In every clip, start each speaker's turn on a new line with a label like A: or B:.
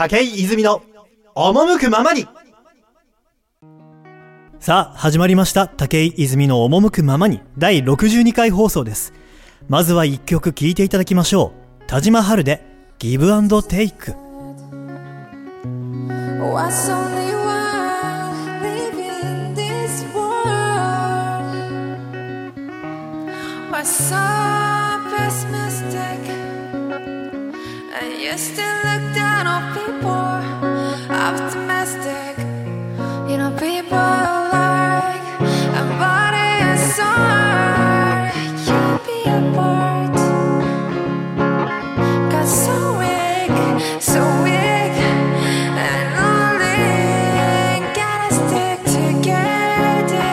A: 武井泉の赴くままに。さあ始まりました、武井泉の赴くままに第62回放送です。まずは一曲聴いていただきましょう。田島春でギブアンドテイク。
B: You still look down on people, optimistic. You know people like a body and soul. You be apart, got so weak, and only gotta stick together.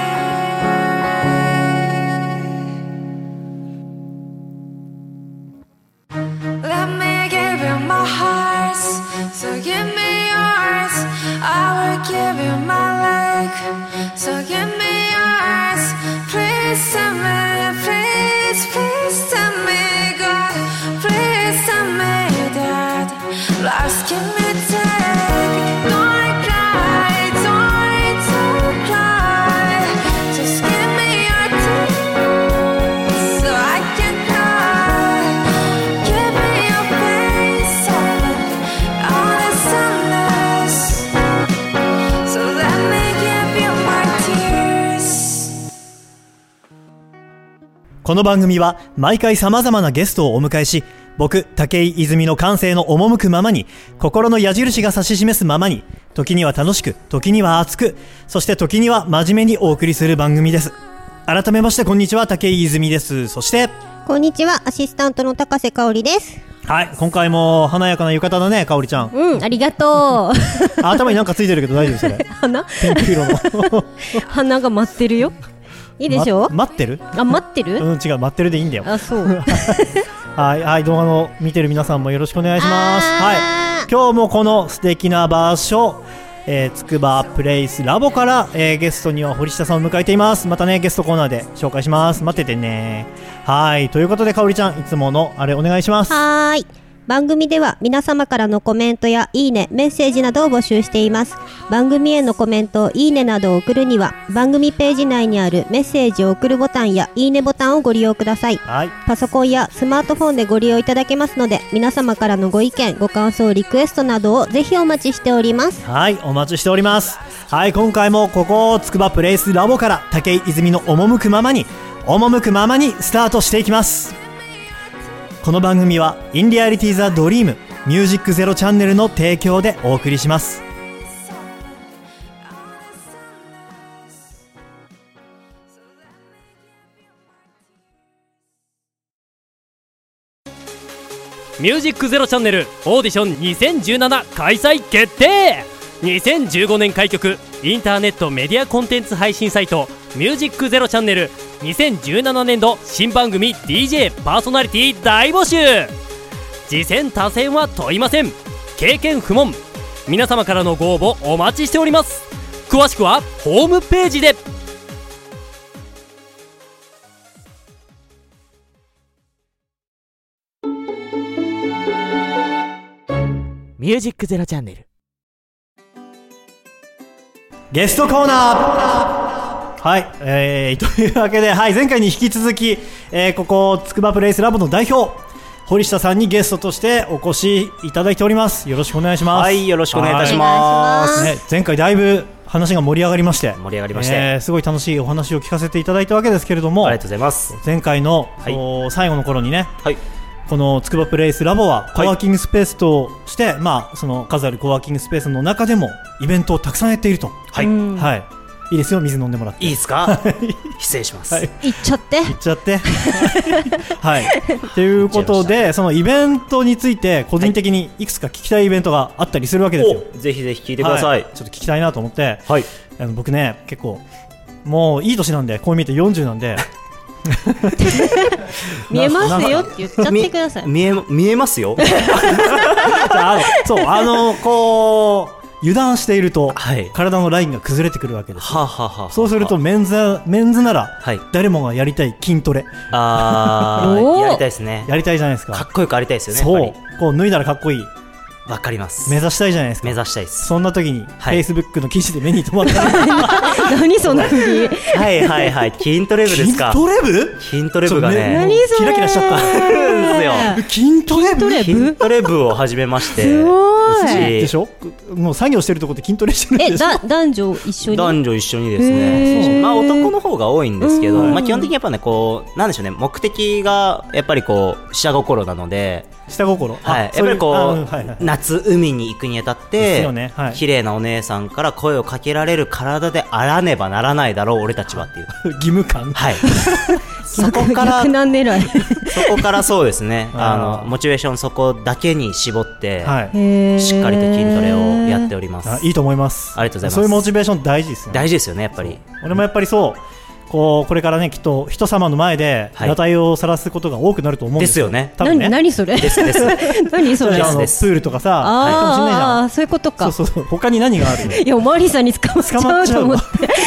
B: Let me give you my heart, so give me yours. I will give you my leg, so give me yours. Please tell me, please tell me, God. Please tell me that love's give me take. Don't cry, don't cry. Just give me your tears so I can cry. Give me your face all the sunless. So let me give you my tears.
A: この番組は毎回様々なゲストをお迎えし、僕武井泉の感性の赴くままに、心の矢印が指し示すままに、時には楽しく、時には熱く、そして時には真面目にお送りする番組です。改めましてこんにちは、武井泉です。そして
C: こんにちは、アシスタントの高瀬香織です。
A: はい、今回も華やかな浴衣だね、香織ちゃん。
C: うん、ありがとう。
A: 頭になんかついてるけど大丈夫それ。
C: 鼻
A: ピンク色の
C: 鼻が待ってるよ。いいでしょ、
A: 待ってる？
C: あ、待ってる？
A: うん、違う、待ってるでいいんだよ。
C: あ、そう
A: はいはい、動画の見てる皆さんもよろしくお願いします。はい、今日もこの素敵な場所、つくばプレイスラボから、ゲストには堀下さんを迎えています。またね、ゲストコーナーで紹介します。待っててね。はい、ということで香織ちゃん、いつものあれお願いします。
C: はーい。番組では皆様からのコメントやいいね、メッセージなどを募集しています。番組へのコメント、いいねなどを送るには番組ページ内にあるメッセージを送るボタンやいいねボタンをご利用ください。
A: はい、
C: パソコンやスマートフォンでご利用いただけますので、皆様からのご意見、ご感想、リクエストなどをぜひお待ちしております。
A: はい、お待ちしております。はい、今回もここつくばプレイスラボから武井泉の赴くままにスタートしていきます。この番組はインリアリティザドリームミュージックゼロチャンネルの提供でお送りします。
D: ミュージックゼロチャンネルオーディション2017開催決定。2015年開局インターネットメディアコンテンツ配信サイトミュージックゼロチャンネル2017年度新番組 DJ パーソナリティ大募集。次戦他戦は問いません。経験不問。皆様からのご応募お待ちしております。詳しくはホームページで。ミュージックゼロチャンネル
A: ゲストコーナー。はい、というわけで、はい、前回に引き続き、ここつくばプレイスラボの代表堀下さんにゲストとしてお越しいただいております。よろしくお願いします。
E: はい、よろしくお願いいたします。
A: ね、前回だいぶ話が盛り上がりまして、すごい楽しいお話を聞かせていただいたわけですけれども、
E: ありがとうございます。
A: 前回の、
E: はい、
A: 最後の頃にね、はい、このつくばプレイスラボはコワーキングスペースとして、まあ、その数あるコワーキングスペースの中でもイベントをたくさんやっていると。はい、はい、いいですよ、水飲んでもらって。
E: いいですか？失礼します。はい、
C: 行っちゃって
A: はい、ということで、そのイベントについて個人的にいくつか聞きたいイベントがあったりするわけですよ。
E: ぜひぜひ聞いてください。
A: ちょっと聞きたいなと思って、
E: はい、
A: 僕ね、結構もういい年なんで、こう見て40なんで
C: 見えますよって言っちゃってください。
E: 見えますよ
A: そう、こう油断していると、
E: はい、
A: 体のラインが崩れてくるわけです。
E: ははは。
A: そうするとメンズなら、はい、誰もがやりたい筋トレ。
E: やりたいですね。
A: やりたいじゃないですか。
E: かっこよくありたいですよね。
A: そう、こう脱いだらかっこいい
E: わかります。
A: 目指したいじゃないですか。
E: 目指したいです。
A: そんな時に、
E: はい
A: Facebook の記事で目に留まった
C: 何その振り。
E: はいはいはい、筋トレ部ですか。
A: 筋トレ部
E: 筋トレ部がね、
C: 何それ。
A: キラキラしちゃった
E: あるんですよ。
A: 筋トレ部
E: 筋トレ部を始めまして、
C: すごい。
E: うち
A: でしょ。もう作業してるとこで筋トレしてるんでしょ。
C: 男女一緒に。
E: 男女一緒にです
C: へ
E: ね、
C: ー
E: まあ男の方が多いんですけど、
A: うん
E: まあ基本的にやっぱね、こうなんでしょうね、目的がやっぱりこう下心なので、
A: 下心。
E: はい、やっぱりこう夏海に行くにあたっ
A: です
E: て
A: よねはい
E: 綺麗なお姉さんから声をかけられる体であらねばならないだろう俺たちはっていう。
A: 義務感。
E: はい。そこから
C: 逆難狙い。
E: そこからそうですね、
A: あー
E: モチベーションそこだけに絞って、
A: はい。
C: へー
E: しっかりと筋トレをやっております。
A: あ、いいと思います。
E: ありがとうございます
A: そういうモチベーション大事ですよね。
E: 大事ですよね、やっぱり。
A: 俺もやっぱりそうこれからねきっと人様の前で
E: はい
A: 裸体を晒すことが多くなると思うんですよ。
E: ですよね
A: 多分ね。
C: 何それ。
E: ですです。
C: 何それ。
A: じゃあプ
E: です
A: ールとかさ、あるかもしれないじゃん。
C: ああ、そういうことか。
A: そう他に何がある？
C: いや、おまわりさんに捕まっちゃうと思って。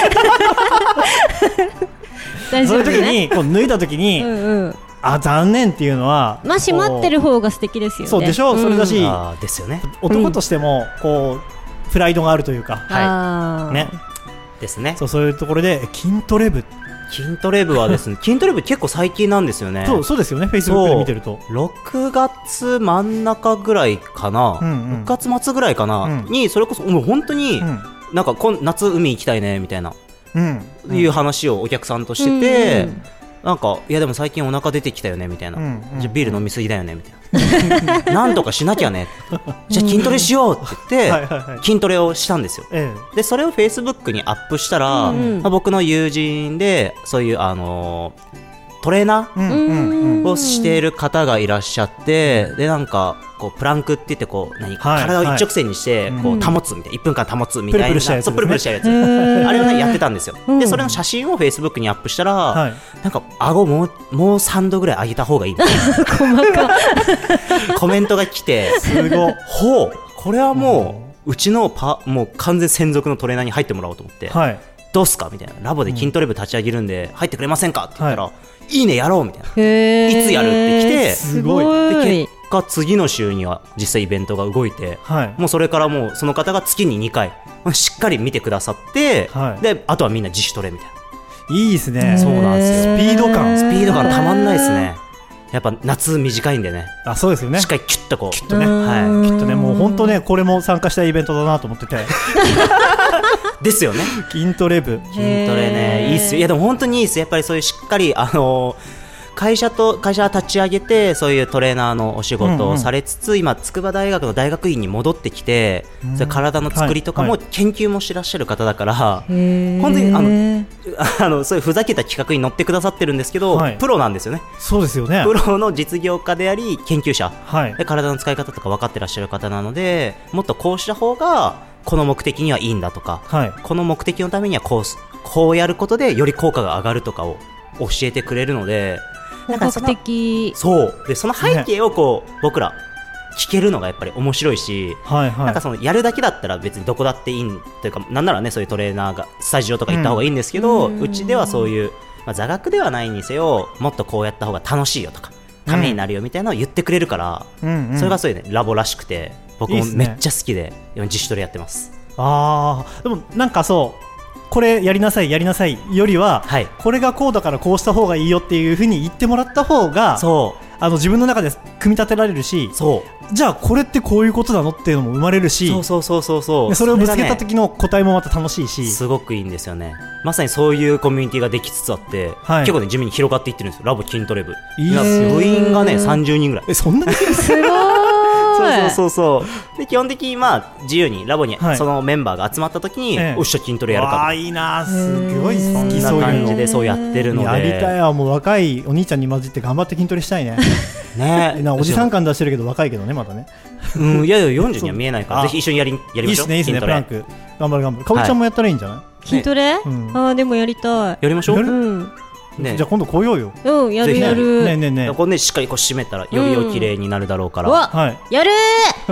C: 大
A: そういう時
C: 丈夫ね。
A: にこう脱いだ時に、
C: うん。
A: あ残念っていうのは
C: まあ、閉まってる方が素敵ですよね。
A: そうでしょ、それだし
E: あーですよね。
A: 男としてもこうプライドがあるというか、
C: あー
A: ね、
E: ですね。
A: そういうところで筋トレ部、
E: 筋トレ部はですね、筋トレ部結構最近なんですよね。
A: そうですよね。Facebook で見てると。
E: 6月真ん中ぐらいかな、
A: うんうん
E: 6月末ぐらいかな、
A: うん
E: にそれこそもう本当に、
A: うん
E: なんか夏海行きたいねみたいな、
A: うん
E: いう話をお客さんとしてて、
C: うん
E: なんかいやでも最近お腹出てきたよねみたいな、
A: うんうん
E: じゃあビール飲みすぎだよねみたいななんとかしなきゃねじゃあ筋トレしようって言って、
A: はいはいはい
E: 筋トレをしたんですよ。
A: え
E: でそれを Facebook にアップしたら、
C: うん
E: まあ、僕の友人でそういうトレーナ
A: え、うんうんうん、
E: ーをしている方がいらっしゃって、でなんかこうプランクって言ってこう
A: はい
E: 体を一直線にして
A: はい
E: こう保つみたいな、1分間保つみたいな、
A: プルプルしたやつですね
E: そうプルプルしたやつ、
C: へー
E: あれをねやってたんですよ。
C: うん
E: でそれの写真を Facebook にアップしたら、
A: はい
E: なんか顎もう3度ぐらい上げた方がいいみたい
C: 細か。
E: なコメントが来て、
A: すごい。
E: ほうこれはもううちのもう完全専属のトレーナーに入ってもらおうと思って、
A: はい。
E: どうすかみたいな、ラボで筋トレ部立ち上げるんで入ってくれませんかって言ったら、いいねやろうみたいな。
C: へー
E: いつやるって来て
C: すご
E: で
C: い。
E: 結果次の週には実際イベントが動いて、
A: はい。
E: もうそれからもうその方が月に2回しっかり見てくださって、
A: はい
E: であとはみんな自主トレみたいな。
A: いいですね。
E: そうなんですよ
A: スピード感
E: スピード感たまんないですね。やっぱ夏短いんでね、
A: あ、そうですよね。
E: しっかりキュッとこう
A: きっとね。
E: は
A: きっとね、もう本当ね、これも参加したいイベントだなと思ってて。
E: いですよね。
A: 筋トレ部。
E: 筋トレねいいっすよ。いやでも本当にいいっす。やっぱりそういうしっかり会社立ち上げてそういうトレーナーのお仕事をされつつ、今筑波大学の大学院に戻ってきて、それ体の作りとかも
A: はい
E: 研究もしてらっしゃる方だから、
C: へー
E: 本当にそういうふざけた企画に乗ってくださってるんですけど、
A: はい
E: プロなんですよね。
A: そうですよね。
E: プロの実業家であり研究者
A: はい
E: で。体の使い方とか分かってらっしゃる方なので、もっとこうした方がこの目的にはいいんだとか、
A: はい。
E: この目的のためにはこうやることでより効果が上がるとかを教えてくれるので、
C: 本格的。
E: そうでその背景をこう、僕ら聞けるのがやっぱり面白いし、
A: はいはい。
E: なんかそのやるだけだったら別にどこだっていいというか、なんならねそういうトレーナーがスタジオとか行った方がいいんですけど、うちではそういう、まあ、座学ではないにせよもっとこうやった方が楽しいよとかためになるよみたいなのを言ってくれるから、
A: うんうん
E: それがそういうねラボらしくて僕
A: いいっすね
E: もめっちゃ好きで今自主トレやってます。
A: ああ、でもなんかそうこれやりなさいやりなさいよりは、
E: はい
A: これがこうだからこうした方がいいよっていう風に言ってもらった方が自分の中で組み立てられるし、
E: そう
A: じゃあこれってこういうことなのっていうのも生まれるし、
E: そう
A: でそれをぶつけた
E: がね
A: 時の答えもまた楽しいし、
E: すごくいいんですよね。まさにそういうコミュニティができつつあって、
A: はい
E: 結構ね地味に広がっていってるんですよ。ラボ筋トレ部
A: いいっすね
E: 部員がね30人ぐらい。
A: そんなに
C: すごい。
E: そうで基本的にまあ自由にラボに
A: はい
E: そのメンバーが集まった時に、
A: ええ
E: おっしゃ筋トレやる
A: あ
E: か
A: あいいな、すごい好き
E: そ
A: そういうの
E: んな感じでそうやってるので
A: やりたいわ。もう若いお兄ちゃんに混じって頑張って筋トレしたいね
E: ね
A: おじさん感出してるけど若いけどねまだね。
E: うんいやいや40には見えないから
A: あ
E: ぜひ一緒にやりましょう。
A: いいっすねいいっすね
E: 筋トレ
A: プランク頑張る頑張る。かおりちゃんもやったらいいんじゃない？
C: 筋トレ？
A: うん
C: ああ、でもやりたい。
E: やりましょう
A: やる
C: うん。
E: ね。
A: じゃあ今度来ようよ。
C: うん、やる
E: ぜひ
C: やる。
A: ねえねえねえ。
E: これねしっかりこう締めたらよりお綺麗になるだろうから、
C: わ、
A: はい。
C: やる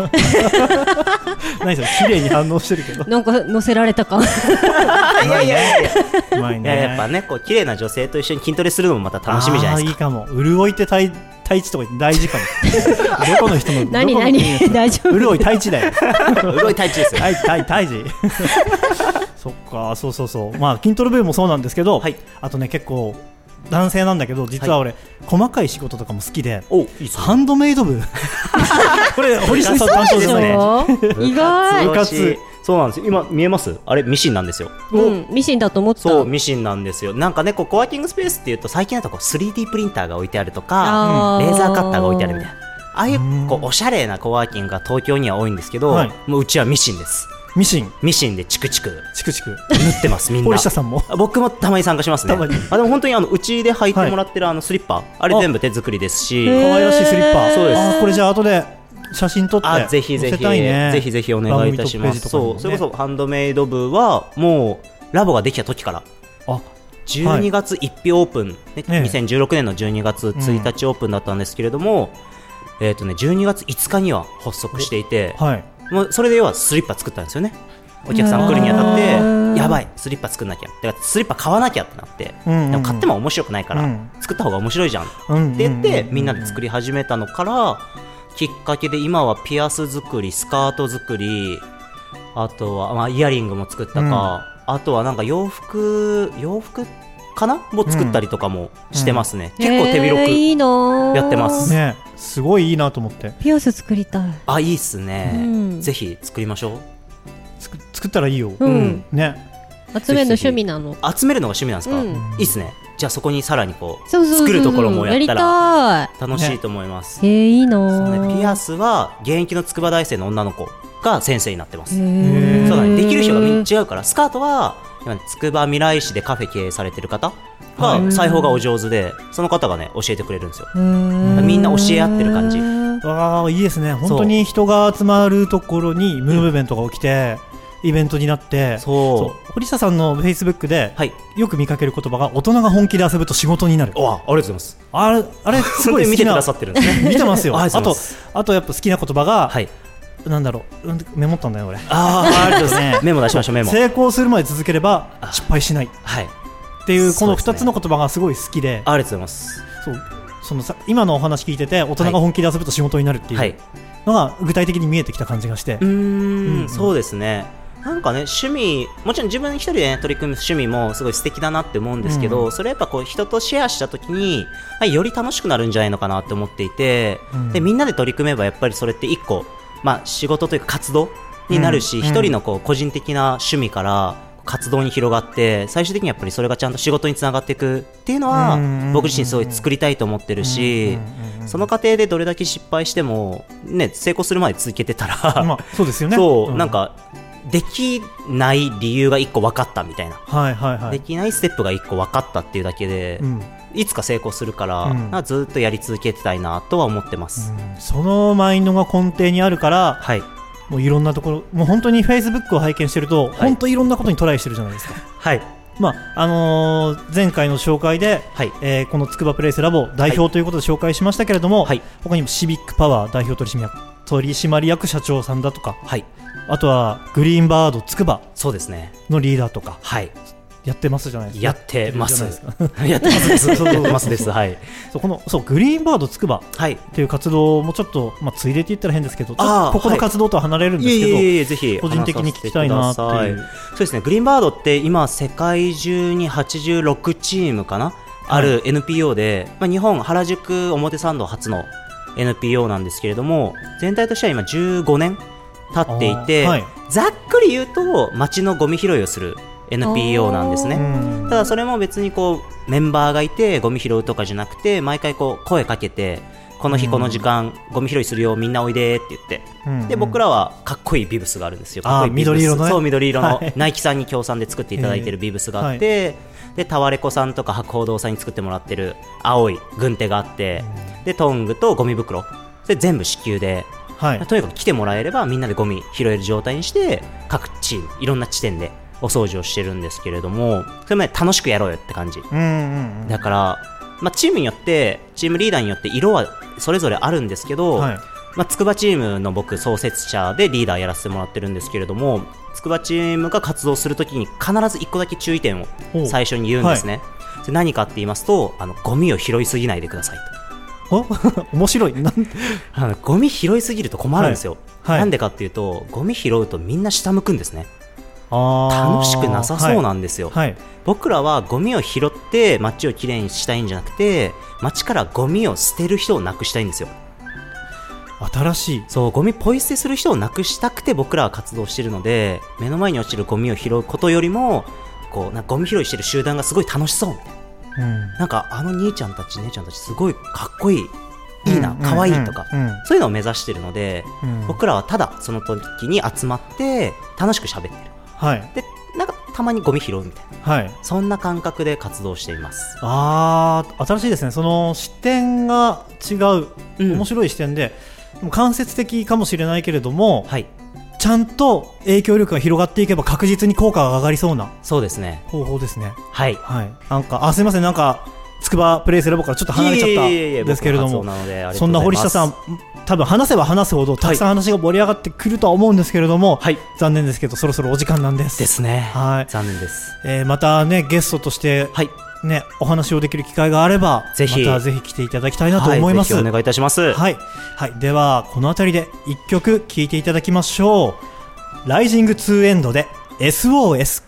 A: 何それ綺麗に反応してるけど。
C: ー。なんか乗せられたか。
E: いやいやいや
A: うまいね。
E: いややっぱねこう綺麗な女性と一緒に筋トレするのもまた楽しみじゃないですか。
A: あーいいかも。潤いって大太一とか言って大事かもどこの人の
C: 何
A: どこの国の人
C: 大丈夫。
A: うるおい太一だよ
E: うろい太一ですよ。
A: 太一そっか、そうそうそう、まあ筋トレ部もそうなんですけど、
E: はい
A: あとね結構男性なんだけど実は俺、細かい仕事とかも好きで、
E: お、いいっすね。
A: ハンドメイド部これ堀下さん担当ですね。
C: 意外。
A: 部活
E: そうなんですよ。今見えます？あれミシンなんですよ。
C: うん、ミシンだと思った。
E: そう、ミシンなんですよ。なんかね、こうコワーキングスペースっていうと最近だとこう 3D プリンターが置いてあるとか、
C: あー
E: レーザーカッターが置いてあるみたいな、ああいうこうおしゃれなコワーキングが東京には多いんですけど、
A: はい
E: もううちはミシンです。
A: ミシン
E: ミシンでチクチク
A: チクチク
E: 縫ってますみんな。
A: 堀下さんも
E: あ、僕もたまに参加しますね。
A: たまに
E: あ、でも本当にうちで履いてもらってるスリッパ、あれ全部手作りですし、
A: 可愛らしいスリッパ。
E: そうです
A: あーこれじゃあ後で写真撮って
E: あ、ぜひぜひ、
A: 載せたいね。
E: ぜひぜひお願いいたします。そう、それこそハンドメイド部はもうラボができた時から
A: あ
E: 12月1日オープン、ね
A: ええ
E: 2016年の12月1日オープンだったんですけれども、12月5日には発足していて、
A: はい
E: もうそれで要はスリッパ作ったんですよね。お客さん来るにあたってやばいスリッパ作んなきゃ、だからスリッパ買わなきゃってなって、
A: うんうんうん
E: でも買っても面白くないから、
A: うん
E: 作った方が面白いじゃん
A: うん
E: って言って、
A: うん
E: みんなで作り始めたのからきっかけで今はピアス作り、スカート作り、あとは、まあ、イヤリングも作ったか、あとはなんか洋服かなも作ったりとかもしてますね、結構手広く
C: いいな。
E: やってます
A: ねすごいいいなと思って
C: ピアス作りたい。
E: あ、いいっすね、
C: うん
E: ぜひ作りましょ
A: 作ったらいいよ、
C: うん。
A: ね
C: 集めるの趣味なの。
E: う。集めるのが趣味なんですか、
C: うん
E: いいっすね。じゃあそこにさらにこう
C: そうそうそうそう
E: 作るところもやったら
C: ら。
E: 楽しいと思います、
C: いいな
E: そうね、
C: ー。
E: ピアスは現役の筑波大生の女の子が先生になってます。
C: へー
E: そうだね、できる人がみんな違うから、スカートは今筑波未来市でカフェ経営されてる方
A: はい
E: が裁縫がお上手で、その方がね教えてくれるんですよ。
C: へー
E: みんな教え合ってる感じ。
A: ああいいですね。本当に人が集まるところにムーブメントが起きて、イベントになって、
E: そう
A: 堀下さんのフェイスブックで、
E: はい。
A: よく見かける言葉が大人が本気で遊ぶと仕事になる。
E: お、ありがとうございます。
A: あれすごい好きな
E: 見てくださってるんですね。
A: 見てますよ。
E: あ
A: あ
E: りがとうございます
A: とやっぱ好きな言葉が、
E: はい。
A: なんだろう、メモったんだよ俺。
E: ありがとうござい
A: ね
E: ます。メモ出しましょう、メモ。
A: 成功するまで続ければ失敗しないっ
E: はい。
A: ていうこの2
E: そうですね
A: つの言葉がすごい好きで、
E: ありがとうございます。
A: そのさ今のお話聞いてて大人が本気で遊ぶと仕事になるっていう
E: はい。
A: のが具体的に見えてきた感じがして、
E: そうですね。なんかね、趣味、もちろん自分一人で、ね、取り組む趣味もすごい素敵だなって思うんですけど、それやっぱこう人とシェアしたときに、より楽しくなるんじゃないのかなって思っていて、でみんなで取り組めばやっぱりそれって一個、まあ、仕事というか活動になるし、一人のこう個人的な趣味から活動に広がって、最終的にやっぱりそれがちゃんと仕事につながっていくっていうのは、僕自身すごい作りたいと思ってるし、その過程でどれだけ失敗しても、ね、成功するまで続けてたら、
A: まあそうですよね。
E: そう、なんかできない理由が一個分かったみたいな、
A: はいはいはい。
E: できないステップが一個分かったっていうだけで、いつか成功するから、なんかずっとやり続けてたいなとは思ってます。
A: そのマインドが根底にあるから、
E: はい。
A: もういろんなところ、もう本当にフェイスブックを拝見してると、本当いろんなことにトライしてるじゃないですか。
E: はい。
A: まあ前回の紹介で、
E: はい
A: このつくばプレイスラボ代表ということで紹介しましたけれども、
E: はい
A: 他にもシビックパワー代表取締役社長さんだとか、
E: はい。
A: あとはグリーンバードつくば
E: そうですね。
A: のリーダーとか
E: はい。
A: やってますじゃないですか。
E: やってます。
A: やってるじゃないですか
E: やってますです。やってますです。はい。
A: そうグリーンバードつくば
E: はい。
A: っていう活動もちょっと、まあ、ついでって言ったら変ですけど、ちょっ
E: あー
A: とここの活動とは離れるんですけど、
E: いえぜひ
A: 個人的に聞きたいなっていう
E: 話させてくださそうですね、グリーンバードって今世界中に86チームかな、ある NPO で、まあ、日本原宿表参道初の NPO なんですけれども、全体としては今15年経っていて、
A: はい
E: ざっくり言うと街のゴミ拾いをする NPO なんですね。ただそれも別にこうメンバーがいてゴミ拾うとかじゃなくて、毎回こう声かけて、この日この時間ゴミ拾いするよみんなおいでって言って、で僕らはかっこいいビブスがあるんですよ。かっこいいビブス、
A: 緑色のね、
E: そう緑色の、
A: はい
E: ナイキさんに協賛で作っていただいてるビブスがあって、でタワレコさんとか博報堂さんに作ってもらってる青い軍手があって、でトングとゴミ袋で全部支給で、
A: はい、
E: とにかく来てもらえればみんなでゴミ拾える状態にして、各チームいろんな地点でお掃除をしてるんですけれども、それも、ね、楽しくやろうよって感じ、だから、まあ、チームによってチームリーダーによって色はそれぞれあるんですけど、
A: はい、
E: まあ、筑波チームの僕創設者でリーダーやらせてもらってるんですけれども、筑波チームが活動するときに必ず1個だけ注意点を最初に言うんですね。で何かって言いますと、ゴミを拾いすぎないでくださいと。
A: 面白い。
E: ゴミ拾いすぎると困るんですよ、
A: はいはい、
E: なんでかっていうとゴミ拾うとみんな下向くんですね。
A: 楽
E: しくなさそうなんですよ、はいはい、僕らはゴミを拾って街をきれいにしたいんじゃなくて、街からゴミを捨てる人をなくしたいんですよ。
A: 新しい。
E: そう、ゴミポイ捨てする人をなくしたくて僕らは活動しているので、目の前に落ちるゴミを拾うことよりもこうなんかゴミ拾いしてる集団がすごい楽しそうみたいな、なんか兄ちゃんたち姉ちゃんたちすごいかっこいい、いいな、可愛いとか、そういうのを目指しているので、僕らはただその時に集まって楽しく喋ってる、はい、でなんかたまにゴミ拾うみたいな、はい、そんな感覚で活動しています。
A: 新しいですね。その視点が違う、面白い視点で、間接的かもしれないけれども、はい、ちゃんと影響力が広がっていけば確実に効果が上がりそうな、
E: そうですね、
A: 方法ですね。
E: はい、
A: はい、なんかすいません、なんかつくばプレイスラボからちょっと離れちゃったんですけれども、そんな堀下さん多分話せば話すほどたくさん話が盛り上がってくるとは思うんですけれども、はい、残念ですけどそろそろお時間なんです
E: ですね、
A: はい、
E: 残念です、
A: またねゲストとして、はいね、お話をできる機会があればぜひ来ていただきたいなと思います、
E: はい、ぜひお願いいたします。
A: はい、はい、ではこのあたりで1曲聴いていただきましょう。ライジング2エンドで SOS。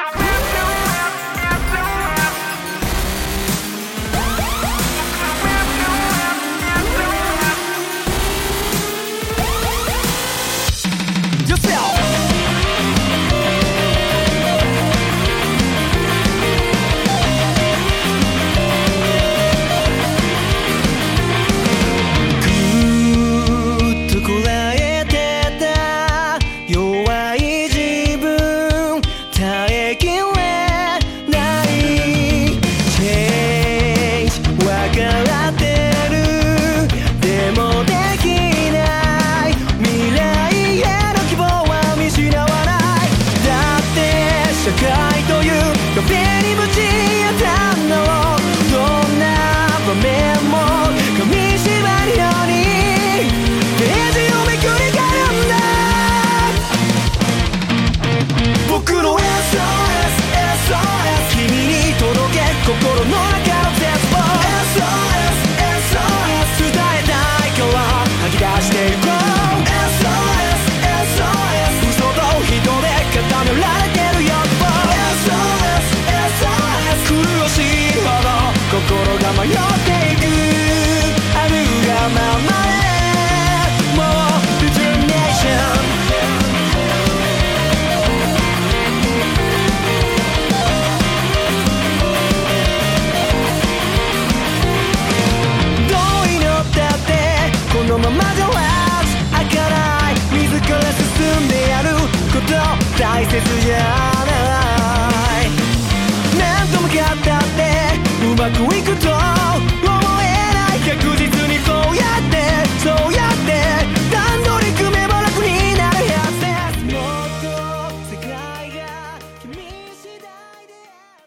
A: 大切じゃない、何度向かったってうまくいくと思えない、確実にそうやって段取り組めば楽になるはずです。もっと世界が君次第であ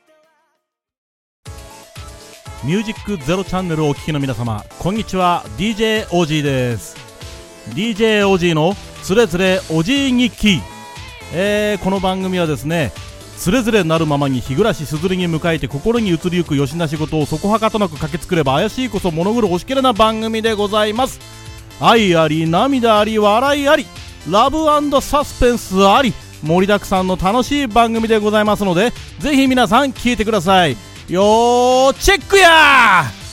A: ったら。
F: ミュージックゼロチャンネルをお聞きの皆様、こんにちは。 DJ オジーです。 DJ オジーのつれづれおじい日記。この番組はですね、つれづれなるままに日暮らしすずりに迎えて心に移りゆくよしな仕事をそこはかとなく駆け作れば怪しいこそ物狂おしきれな番組でございます。愛あり涙あり笑いありラブ&サスペンスあり盛りだくさんの楽しい番組でございますので、ぜひ皆さん聞いてください。よーチェックやー。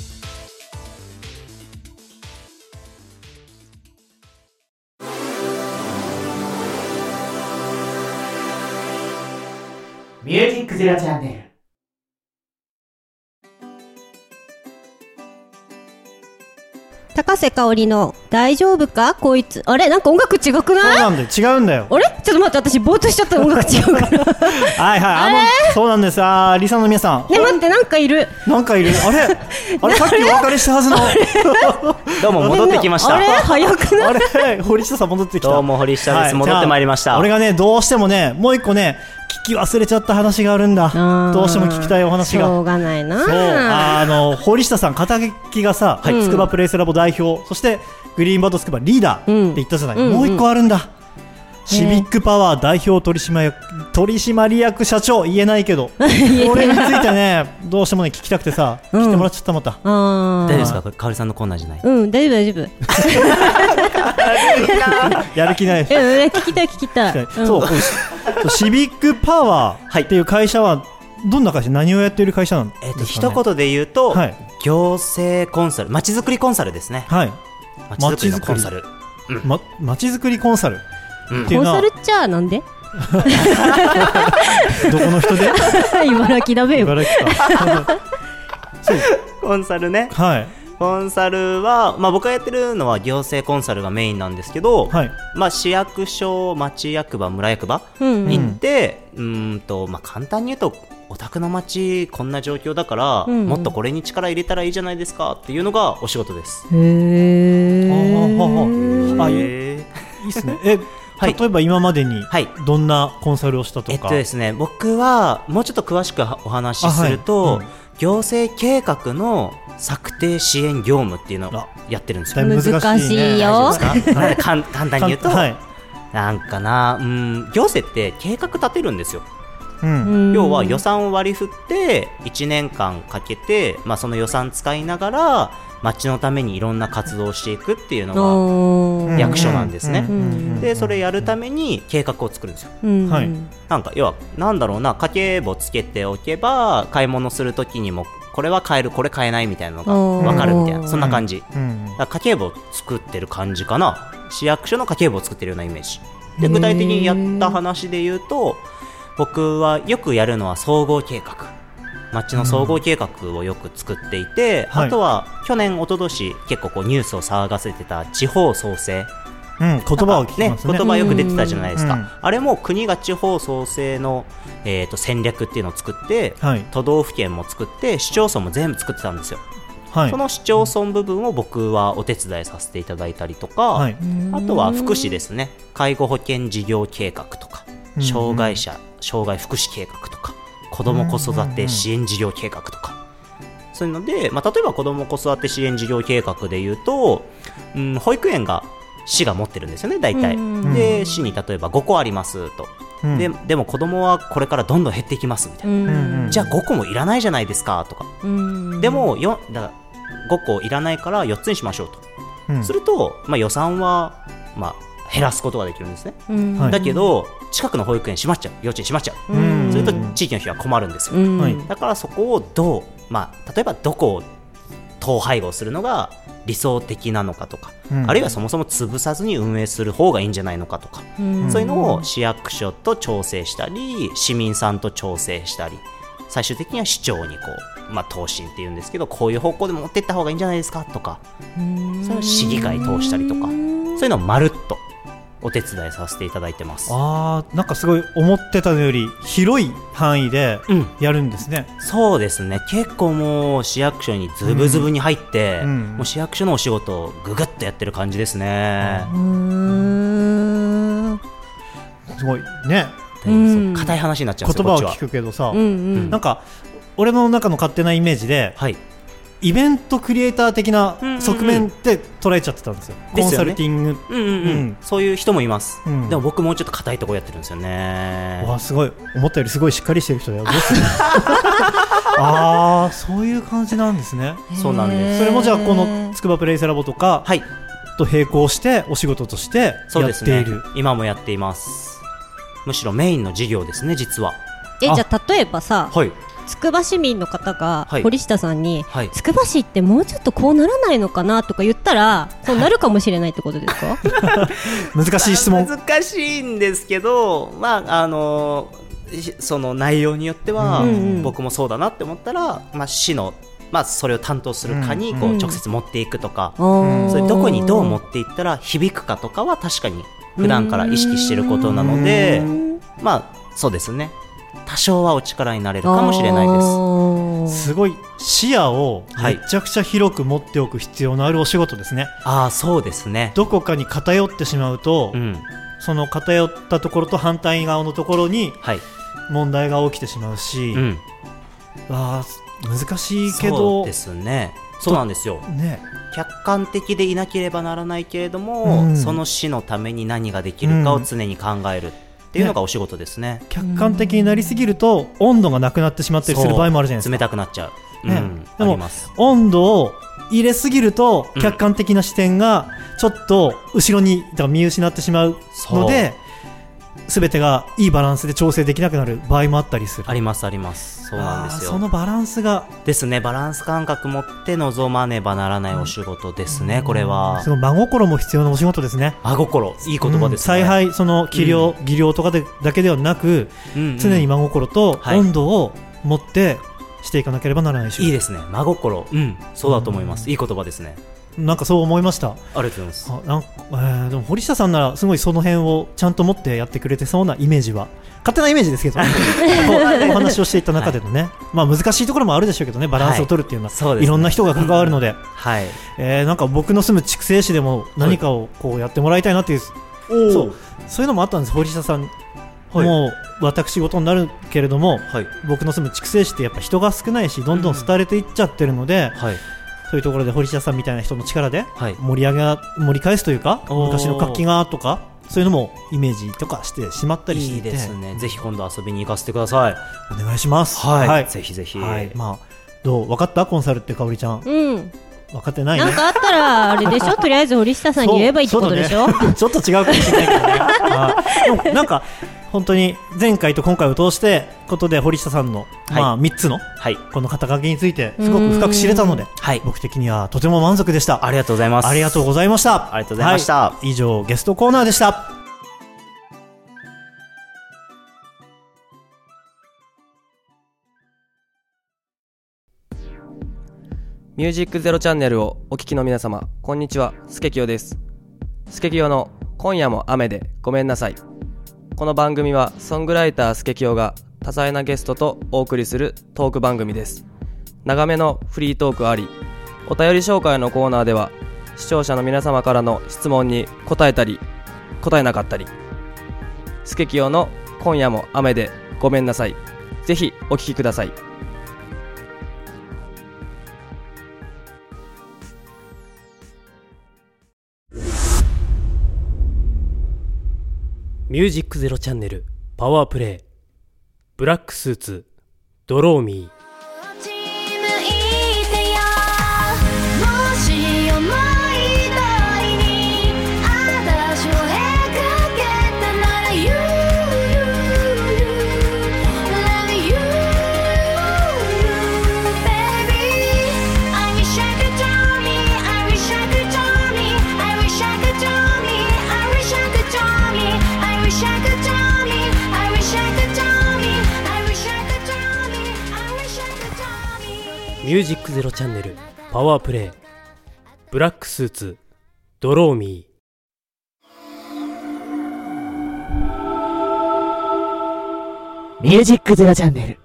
G: ミュージックゼロチャンネル。
C: 高瀬香織の大丈夫かこいつ。あれなんか音楽違くない？
A: そうなんだよ、違うんだよ。
C: あれちょっと待って、私ぼーっとしちゃった。音楽違うから
A: はいはい、そうなんです。リサの皆さん、
C: ね、待って、なんかいる
A: あれさっきお別れしたはずの
E: どうも戻ってきました。
C: あれ早くない？
A: あれ堀下さん戻ってきた。
E: どうも堀下です、はい、戻ってまいりました。
A: 俺がね、どうしてもね、もう一個ね聞き忘れちゃった話があるんだ。どうしても聞きたいお話が。
C: しょうがないな。
A: そう、堀下さん肩書きがさ、つくばプレイスラボ代表、そしてグリーンバッドつくばリーダーって言ったじゃない、もう一個あるんだ。 シビックパワー代表取締役社長言えないけどこれについてねどうしてもね聞きたくてさ、来てもらっちゃったまた。
E: 大丈夫ですか、これかおりさんのコーナーじゃない？
C: 大丈夫
A: やる気ない
C: 聞きたい
A: そうシビックパワーっていう会社はどんな会社、何をやっている会社なんですかね。
E: 一言で言うと、行政コンサル、まちづくりコンサルですね。
A: はい、
E: まちづくりのコンサル、
A: まちづくりコンサルっていう
C: コン
A: のは
C: サルっちゃなんで
A: どこの人で
C: 茨城だべよ。
A: 茨城かそう
E: コンサルね。
A: はい、
E: コンサルは、僕がやってるのは行政コンサルがメインなんですけど、市役所、町役場、村役場に行って、簡単に言うとお宅の町こんな状況だから、もっとこれに力入れたらいいじゃないですかっていうのがお仕事です。
C: へ
A: ー、いいっすね。例えば今までにどんなコンサルをしたとか。
E: ですね、僕はもうちょっと詳しくお話しすると、行政計画の策定支援業務っていうのをやってるんですよ。
C: 難しいよ。
E: 簡単に言うと、なんかな、行政って計画立てるんですよ。要は予算を割り振って1年間かけて、その予算使いながら町のためにいろんな活動をしていくっていうのが役所なんですね。でそれやるために計画を作るんですよ。なんか要はなんだろうな、家計簿つけておけば買い物するときにもこれは買えるこれ買えないみたいなのが分かるみたいな、そんな感じ。だから家計簿作ってる感じかな。市役所の家計簿を作ってるようなイメージで、具体的にやった話で言うと、僕はよくやるのは総合計画、町の総合計画をよく作っていて、あとは去年一昨年結構ニュースを騒がせてた地方創生、
A: 言葉を聞きますね。
E: 言葉よく出てたじゃないですか。あれも国が地方創生の、戦略っていうのを作って、都道府県も作って市町村も全部作ってたんですよ。その市町村部分を僕はお手伝いさせていただいたりとか、あとは福祉ですね、介護保険事業計画とか、障害福祉計画とか、子ども子育て支援事業計画とか、そういうので、例えば子ども子育て支援事業計画でいうと、保育園が市が持ってるんですよね、大体。で市に例えば5個ありますと、でも子どもはこれからどんどん減っていきますみたいな、じゃあ5個もいらないじゃないですかとか、でもだから5個いらないから4つにしましょうと、すると、予算は、減らすことができるんですね。だけど近くの保育園閉まっちゃう、幼稚園閉まっちゃう、それと地域の人は困るんですよ。だからそこをどう、例えばどこを統廃合するのが理想的なのかとか、あるいはそもそも潰さずに運営する方がいいんじゃないのかとか、そういうのを市役所と調整したり、市民さんと調整したり、最終的には市長に答申っていうんですけど、こういう方向で持っていった方がいいんじゃないですかとか、それを市議会通したりとか、そういうのをまるっとお手伝いさせていただいてます。
A: なんかすごい思ってたのより広い範囲でやるんですね。
E: そうですね、結構もう市役所にズブズブに入って、もう市役所のお仕事をググッとやってる感じですね。
A: すごいね、
E: 硬い話になっちゃうんですよ。
A: 言葉を聞くけどさ、なんか俺の中の勝手なイメージで、イベントクリエイター的な側面って捉えちゃってたんですよ。コンサルティング、
E: そういう人もいます。でも僕もうちょっと硬いところやってるんですよね。
A: すごい、思ったよりすごいしっかりしてる人だよ。どうするそういう感じなんですね。
E: そうなんです。
A: それもじゃあこのつくばプレイスラボとかと並行してお仕事としてやっている。
E: 今もやっています。むしろメインの事業ですね、実は。
C: じゃあ例えばさ、つくば市民の方が堀下さんに、つくば市ってもうちょっとこうならないのかなとか言ったら、そうなるかもしれないってことですか？
A: 難しい質問。
E: 難しいんですけど、その内容によっては、僕もそうだなって思ったら、市のそれを担当する課に直接持っていくとか、それどこにどう持っていったら響くかとかは確かに普段から意識していることなので、そうですね、多少はお力になれるかもしれないです。
A: すごい視野をめちゃくちゃ広く持っておく必要のあるお仕事ですね。
E: そうですね。
A: どこかに偏ってしまうと、その偏ったところと反対側のところに問題が起きてしまうし、
E: 難
A: しいけど。
E: そうですね。そうなんですよ。 客観的でいなければならないけれども、その市のために何ができるかを常に考えるっていうのがお仕事ですね。
A: 客観的になりすぎると温度がなくなってしまったりする場合もあるじゃないですか。
E: 冷たくなっちゃう、
A: でも温度を入れすぎると客観的な視点がちょっと後ろに見失ってしまうので、全てがいいバランスで調整できなくなる場合もあったりする。
E: ありますあります。そうなんですよ。
A: そのバランスが
E: ですね。バランス感覚持って臨まねばならないお仕事ですね、これは。
A: その真心も必要なお仕事ですね。
E: 真心、いい言葉ですね。
A: 采配、その技量とかだけではなく、常に真心と温度を持ってしていかなければならない仕事。
E: いいですね、真心、そうだと思います。いい言葉ですね。
A: なんかそう思いました。
E: ありがとうございます。
A: でも堀下さんならすごいその辺をちゃんと持ってやってくれてそうなイメージは、勝手なイメージですけどお話をしていった中でのね、難しいところもあるでしょうけどね、バランスを取るっていうのは、いろんな人が関わるので、なんか僕の住む筑西市でも何かをこうやってもらいたいなっていう、そういうのもあったんです。堀下さんもう私事になるけれども、僕の住む筑西市ってやっぱ人が少ないし、どんどん廃れていっちゃってるので、そういうところで堀下さんみたいな人の力で盛り返すというか、昔の活気がとか、そういうのもイメージとかしてしまったりしていて、
E: いいですね。ぜひ今度遊びに行かせてください。
A: お願いします。
E: ぜひぜひ。
A: どう、分かった？コンサルってかおりちゃん。分かってないね。
C: なんかあったらあれでしょとりあえず堀下さんに言えばいいってことでしょ。
A: ちょっと違うかもしれないけどね。でもなんか本当に前回と今回を通してことで堀下さんの3つのこの肩書きについてすごく深く知れたので、僕的にはとても満足でした。
E: ありがとうございます。
A: ありがとうございました。
E: ありがとうございました。
A: 以上ゲストコーナーでした。
H: ミュージックゼロチャンネルをお聞きの皆様、こんにちは、スケキヨです。スケキヨの今夜も雨でごめんなさい。この番組はソングライタースケキヨが多彩なゲストとお送りするトーク番組です。長めのフリートークあり、お便り紹介のコーナーでは視聴者の皆様からの質問に答えたり答えなかったり、スケキヨの今夜も雨でごめんなさい。ぜひお聞きください。
D: ミュージックゼロチャンネルパワープレイブラックスーツドローミー。ミュージックゼロチャンネルパワープレイブラックスーツドローミ
G: ー。ミュージックゼロチャンネル。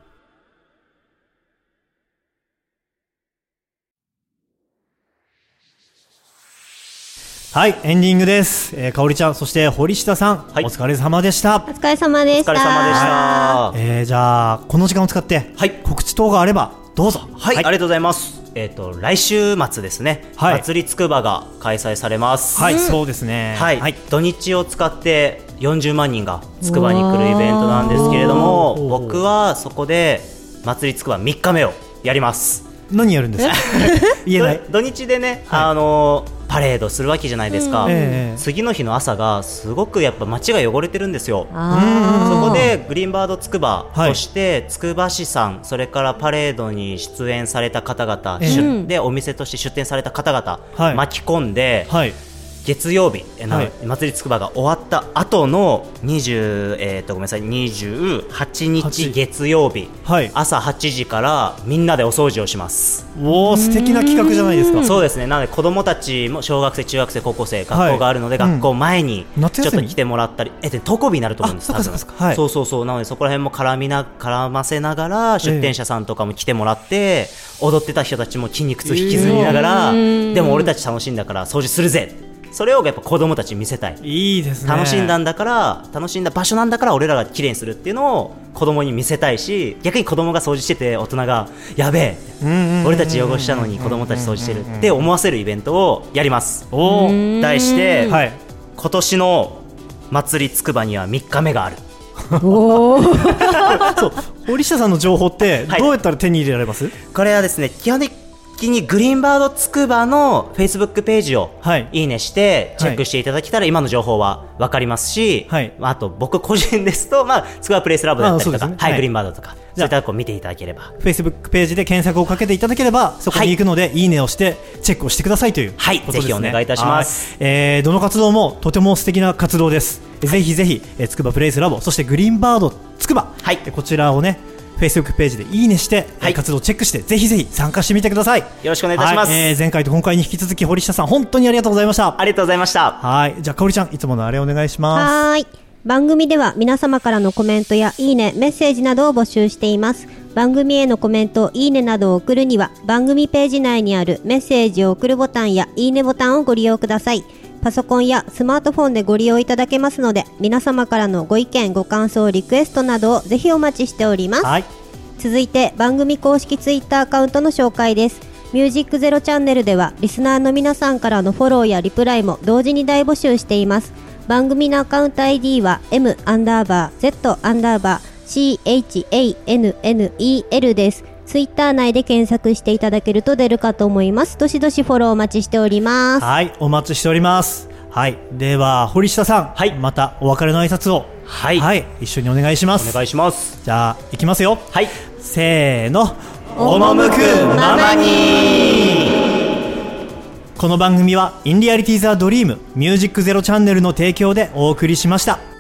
A: はい、エンディングです。かおりちゃん、そして堀下さん、お疲れ様でした。
C: お疲れ様でした。
E: お疲れ様でした。
A: じゃあこの時間を使って、告知等があればどうぞ。
E: ありがとうございます。来週末ですね、祭りつくばが開催されます。
A: そうですね。
E: 土日を使って40万人がつくばに来るイベントなんですけれども、僕はそこで祭りつくば3日目をやります。
A: 何やるんですか？言えない。
E: 土日でね、パレードするわけじゃないですか。次の日の朝がすごくやっぱ街が汚れてるんですよ。そこでグリーンバードつくばとしてつくば市さん、それからパレードに出演された方々、でお店として出店された方々、巻き込んで、月曜日、祭りつくばが終わった後の28日月曜日、朝8時からみんなでお掃除をします。
A: 素敵な企画じゃないですか。
E: そうですね。なので子供たちも小学生、中学生、高校生、学校があるので、学校前にちょっと来てもらったり、登校日になると思うんです。そうなのでそこら辺も絡ませながら、出店者さんとかも来てもらって、踊ってた人たちも筋肉痛引きずりながら、でも俺たち楽しいんだから掃除するぜそれをやっぱ子供たちに見せたい。
A: いいですね。
E: 楽しんだ場所なんだから俺らが綺麗にするっていうのを子供に見せたいし、逆に子供が掃除してて大人がやべえ、俺たち汚したのに子供たち掃除してるって思わせるイベントをやります。題して、
A: はい、
E: 今年の祭りつくばには3日目がある。
A: そう、堀下さんの情報ってどうやったら手に入れられます？
E: これはですね、基本的にグリーンバードつくばの Facebook ページをいいねしてチェックしていただけたら今の情報は分かりますし、あと僕個人ですと、つくばプレイスラボだったりとか、グリーンバードとかそういったところを見ていただければ
A: Facebook ページで検索をかけていただければそこに行くので、いいねをしてチェックをしてくださいということですね。
E: ぜひお願いいたします。
A: どの活動もとても素敵な活動です。ぜひぜひつくばプレイスラボ、そしてグリーンバードつくば、こちらをねFacebook ページでいいねして、活動をチェックしてぜひぜひ参加してみてください。よ
E: ろしくお願いいたします。
A: 前回と今回に引き続き堀下さん本当にありがとうございました。
E: ありがとうございました。
A: はい、じゃあかおりちゃんいつものあれお願いします。
C: はい、番組では皆様からのコメントやいいね、メッセージなどを募集しています。番組へのコメント、いいねなどを送るには番組ページ内にあるメッセージを送るボタンやいいねボタンをご利用ください。パソコンやスマートフォンでご利用いただけますので、皆様からのご意見ご感想リクエストなどをぜひお待ちしております。続いて番組公式ツイッターアカウントの紹介です。ミュージックゼロチャンネルではリスナーの皆さんからのフォローやリプライも同時に大募集しています。番組のアカウント ID は M_Z_CHANNEL です。ツイッター内で検索していただけると出るかと思います。どしどしフォローお待ちしております。
A: はい、お待ちしております。はい、では堀下さん、またお別れの挨拶を一緒にお願いします。
E: お願いします。
A: じゃあいきますよ。せーの、
E: 赴くままに。
A: この番組はインリアリティザドリームミュージックゼロチャンネルの提供でお送りしました。